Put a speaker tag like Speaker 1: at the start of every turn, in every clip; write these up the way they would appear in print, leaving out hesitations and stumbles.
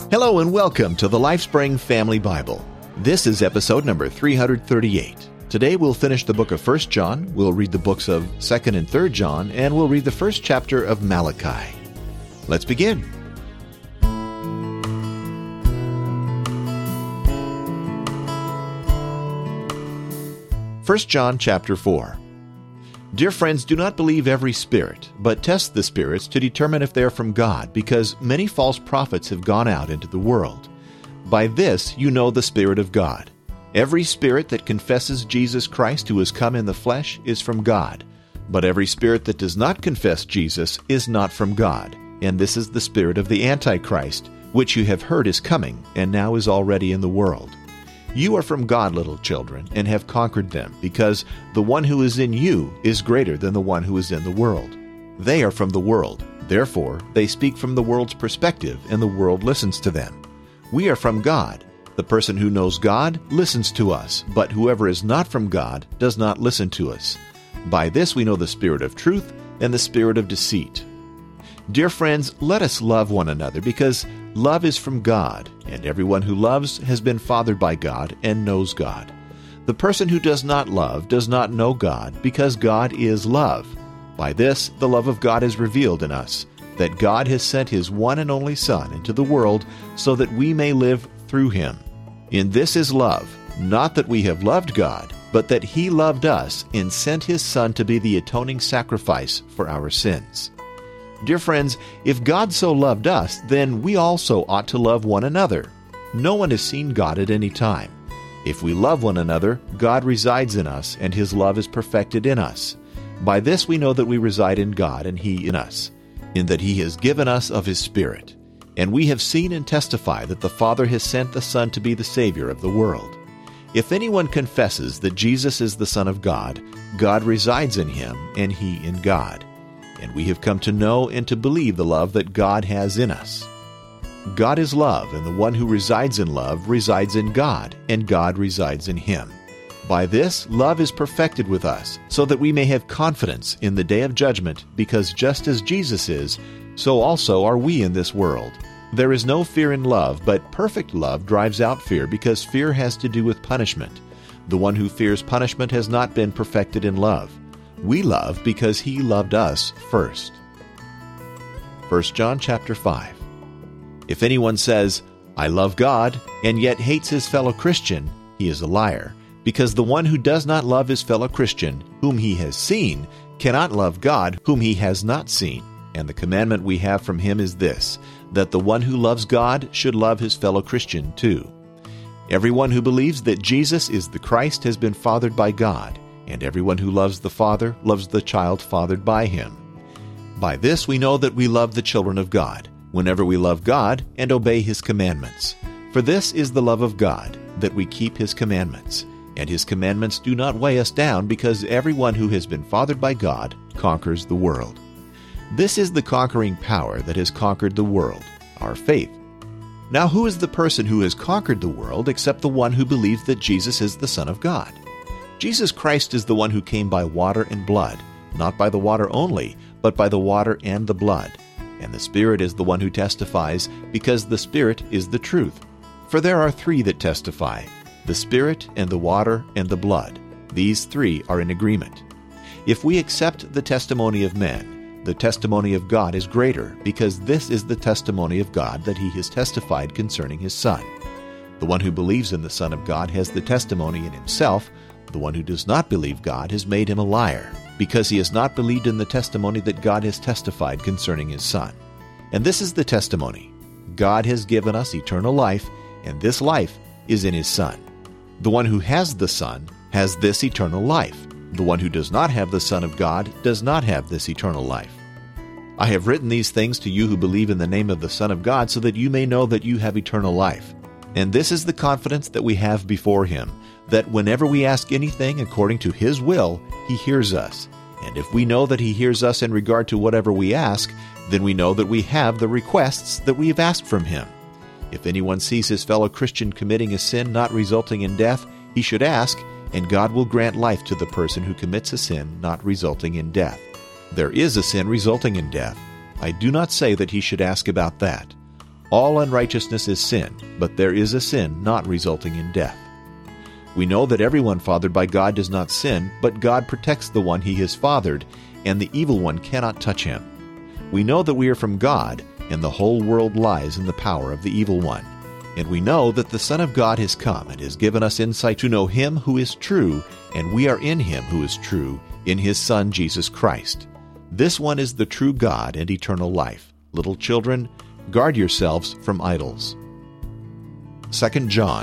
Speaker 1: Hello and welcome to the LifeSpring Family Bible. This is episode number 338. Today we'll finish the book of 1 John, we'll read the books of 2nd and 3rd John, and we'll read the first chapter of Malachi. Let's begin. 1 John chapter 4. Dear friends, do not believe every spirit, but test the spirits to determine if they are from God, because many false prophets have gone out into the world. By this you know the Spirit of God. Every spirit that confesses Jesus Christ who has come in the flesh is from God. But every spirit that does not confess Jesus is not from God. And this is the spirit of the Antichrist, which you have heard is coming, and now is already in the world. You are from God, little children, and have conquered them, because the one who is in you is greater than the one who is in the world. They are from the world. Therefore, they speak from the world's perspective, and the world listens to them. We are from God. The person who knows God listens to us, but whoever is not from God does not listen to us. By this we know the spirit of truth and the spirit of deceit. Dear friends, let us love one another, because love is from God, and everyone who loves has been fathered by God and knows God. The person who does not love does not know God, because God is love. By this the love of God is revealed in us, that God has sent His one and only Son into the world so that we may live through Him. In this is love, not that we have loved God, but that He loved us and sent His Son to be the atoning sacrifice for our sins. Dear friends, if God so loved us, then we also ought to love one another. No one has seen God at any time. If we love one another, God resides in us, and His love is perfected in us. By this we know that we reside in God, and He in us, in that He has given us of His Spirit. And we have seen and testify that the Father has sent the Son to be the Savior of the world. If anyone confesses that Jesus is the Son of God, God resides in Him, and He in God. And we have come to know and to believe the love that God has in us. God is love, and the one who resides in love resides in God, and God resides in him. By this, love is perfected with us, so that we may have confidence in the day of judgment, because just as Jesus is, so also are we in this world. There is no fear in love, but perfect love drives out fear, because fear has to do with punishment. The one who fears punishment has not been perfected in love. We love because He loved us first. 1 John chapter 5. If anyone says, I love God, and yet hates his fellow Christian, he is a liar, because the one who does not love his fellow Christian, whom he has seen, cannot love God, whom he has not seen. And the commandment we have from Him is this, that the one who loves God should love his fellow Christian too. Everyone who believes that Jesus is the Christ has been fathered by God, and everyone who loves the Father loves the child fathered by Him. By this we know that we love the children of God, whenever we love God and obey His commandments. For this is the love of God, that we keep His commandments. And His commandments do not weigh us down, because everyone who has been fathered by God conquers the world. This is the conquering power that has conquered the world, our faith. Now who is the person who has conquered the world except the one who believes that Jesus is the Son of God? Jesus Christ is the one who came by water and blood, not by the water only, but by the water and the blood. And the Spirit is the one who testifies, because the Spirit is the truth. For there are three that testify, the Spirit and the water and the blood. These three are in agreement. If we accept the testimony of men, the testimony of God is greater, because this is the testimony of God that He has testified concerning His Son. The one who believes in the Son of God has the testimony in himself. The one who does not believe God has made him a liar, because he has not believed in the testimony that God has testified concerning His Son. And this is the testimony: God has given us eternal life, and this life is in His Son. The one who has the Son has this eternal life. The one who does not have the Son of God does not have this eternal life. I have written these things to you who believe in the name of the Son of God, so that you may know that you have eternal life. And this is the confidence that we have before Him, that whenever we ask anything according to His will, He hears us. And if we know that He hears us in regard to whatever we ask, then we know that we have the requests that we have asked from Him. If anyone sees his fellow Christian committing a sin not resulting in death, he should ask, and God will grant life to the person who commits a sin not resulting in death. There is a sin resulting in death. I do not say that he should ask about that. All unrighteousness is sin, but there is a sin not resulting in death. We know that everyone fathered by God does not sin, but God protects the one he has fathered, and the evil one cannot touch him. We know that we are from God, and the whole world lies in the power of the evil one. And we know that the Son of God has come and has given us insight to know him who is true, and we are in him who is true, in his Son Jesus Christ. This one is the true God and eternal life. Little children, guard yourselves from idols. 2 John.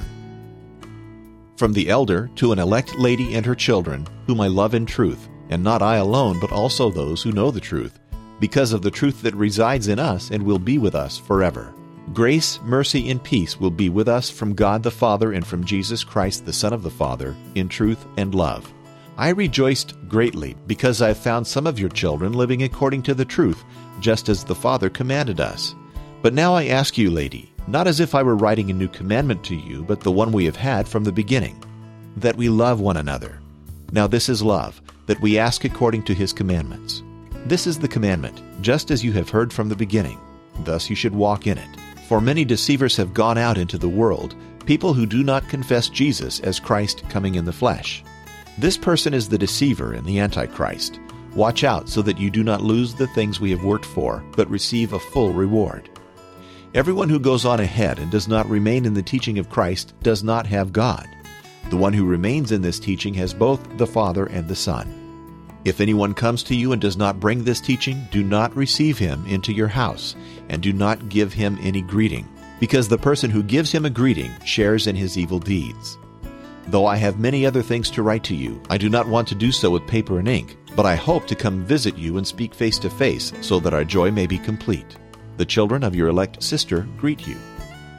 Speaker 1: From the elder to an elect lady and her children, whom I love in truth, and not I alone, but also those who know the truth, because of the truth that resides in us and will be with us forever. Grace, mercy, and peace will be with us from God the Father and from Jesus Christ, the Son of the Father, in truth and love. I rejoiced greatly because I have found some of your children living according to the truth, just as the Father commanded us. But now I ask you, lady, not as if I were writing a new commandment to you, but the one we have had from the beginning, that we love one another. Now this is love, that we ask according to his commandments. This is the commandment, just as you have heard from the beginning. Thus you should walk in it. For many deceivers have gone out into the world, people who do not confess Jesus as Christ coming in the flesh. This person is the deceiver and the Antichrist. Watch out so that you do not lose the things we have worked for, but receive a full reward. Everyone who goes on ahead and does not remain in the teaching of Christ does not have God. The one who remains in this teaching has both the Father and the Son. If anyone comes to you and does not bring this teaching, do not receive him into your house, and do not give him any greeting, because the person who gives him a greeting shares in his evil deeds. Though I have many other things to write to you, I do not want to do so with paper and ink, but I hope to come visit you and speak face to face, so that our joy may be complete. The children of your elect sister greet you.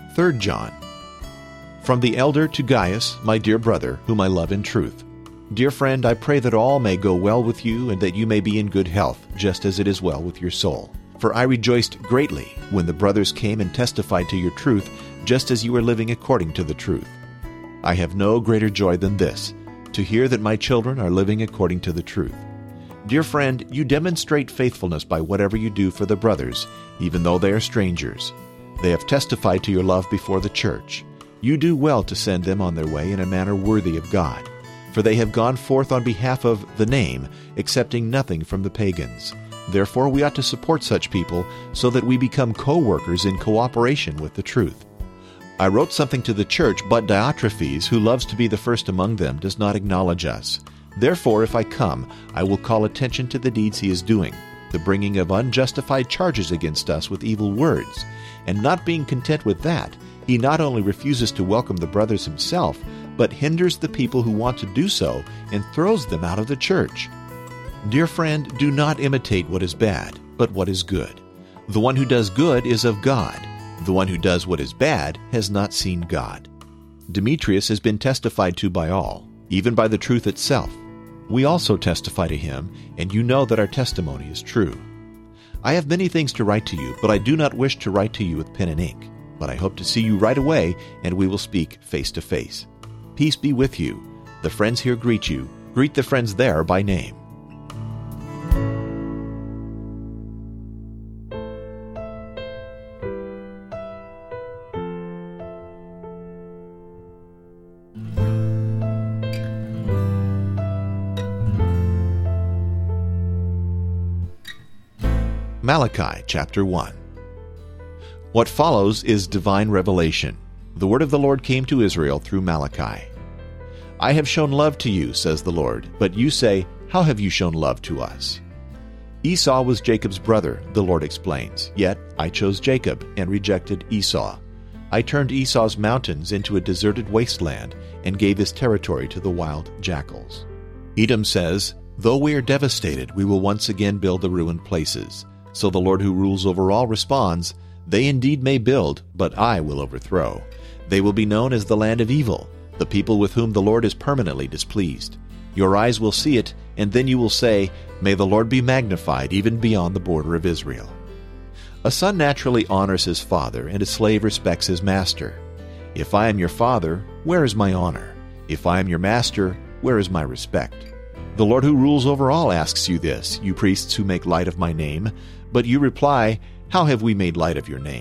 Speaker 1: 3 John. From the elder to Gaius, my dear brother, whom I love in truth. Dear friend, I pray that all may go well with you, and that you may be in good health, just as it is well with your soul. For I rejoiced greatly when the brothers came and testified to your truth, just as you are living according to the truth. I have no greater joy than this, to hear that my children are living according to the truth. Dear friend, you demonstrate faithfulness by whatever you do for the brothers, even though they are strangers. They have testified to your love before the church. You do well to send them on their way in a manner worthy of God. For they have gone forth on behalf of the name, accepting nothing from the pagans. Therefore we ought to support such people, so that we become co-workers in cooperation with the truth. I wrote something to the church, but Diotrephes, who loves to be the first among them, does not acknowledge us. Therefore, if I come, I will call attention to the deeds he is doing, the bringing of unjustified charges against us with evil words. And not being content with that, he not only refuses to welcome the brothers himself, but hinders the people who want to do so and throws them out of the church. Dear friend, do not imitate what is bad, but what is good. The one who does good is of God. The one who does what is bad has not seen God. Demetrius has been testified to by all, even by the truth itself. We also testify to him, and you know that our testimony is true. I have many things to write to you, but I do not wish to write to you with pen and ink. But I hope to see you right away, and we will speak face to face. Peace be with you. The friends here greet you. Greet the friends there by name. Malachi chapter 1. What follows is divine revelation. The word of the Lord came to Israel through Malachi. I have shown love to you, says the Lord, but you say, how have you shown love to us? Esau was Jacob's brother, the Lord explains, yet I chose Jacob and rejected Esau. I turned Esau's mountains into a deserted wasteland and gave his territory to the wild jackals. Edom says, though we are devastated, we will once again build the ruined places. So the Lord who rules over all responds, they indeed may build, but I will overthrow. They will be known as the land of evil, the people with whom the Lord is permanently displeased. Your eyes will see it, and then you will say, may the Lord be magnified even beyond the border of Israel. A son naturally honors his father, and a slave respects his master. If I am your father, where is my honor? If I am your master, where is my respect? The Lord who rules over all asks you this, you priests who make light of my name. But you reply, how have we made light of your name?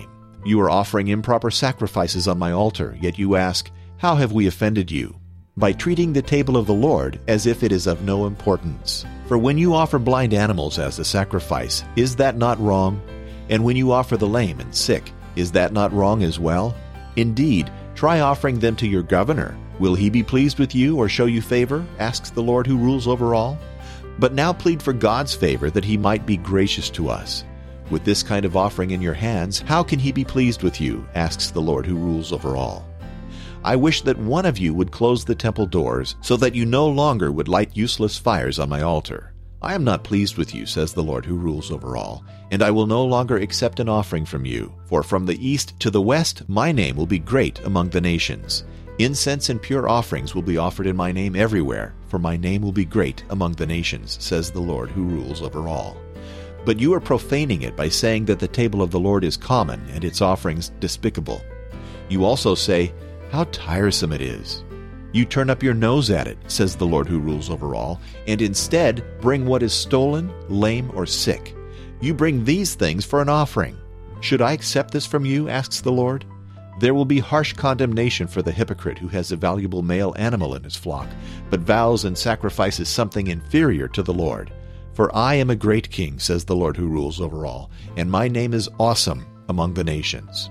Speaker 1: You are offering improper sacrifices on my altar, yet you ask, how have we offended you? By treating the table of the Lord as if it is of no importance. For when you offer blind animals as a sacrifice, is that not wrong? And when you offer the lame and sick, is that not wrong as well? Indeed, try offering them to your governor. Will he be pleased with you or show you favor? Asks the Lord who rules over all. But now plead for God's favor that he might be gracious to us. With this kind of offering in your hands, how can he be pleased with you? Asks the Lord who rules over all. I wish that one of you would close the temple doors, so that you no longer would light useless fires on my altar. I am not pleased with you, says the Lord who rules over all, and I will no longer accept an offering from you. For from the east to the west my name will be great among the nations. Incense and pure offerings will be offered in my name everywhere, for my name will be great among the nations, says the Lord who rules over all. But you are profaning it by saying that the table of the Lord is common and its offerings despicable. You also say, how tiresome it is. You turn up your nose at it, says the Lord who rules over all, and instead bring what is stolen, lame, or sick. You bring these things for an offering. Should I accept this from you, asks the Lord? There will be harsh condemnation for the hypocrite who has a valuable male animal in his flock, but vows and sacrifices something inferior to the Lord. For I am a great king, says the Lord who rules over all, and my name is awesome among the nations.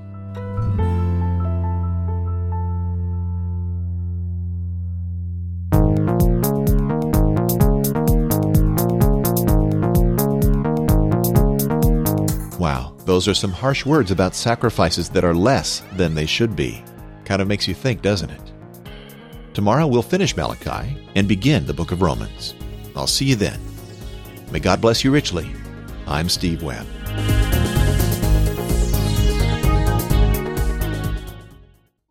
Speaker 1: Wow, those are some harsh words about sacrifices that are less than they should be. Kind of makes you think, doesn't it? Tomorrow we'll finish Malachi and begin the book of Romans. I'll see you then. May God bless you richly. I'm Steve Webb.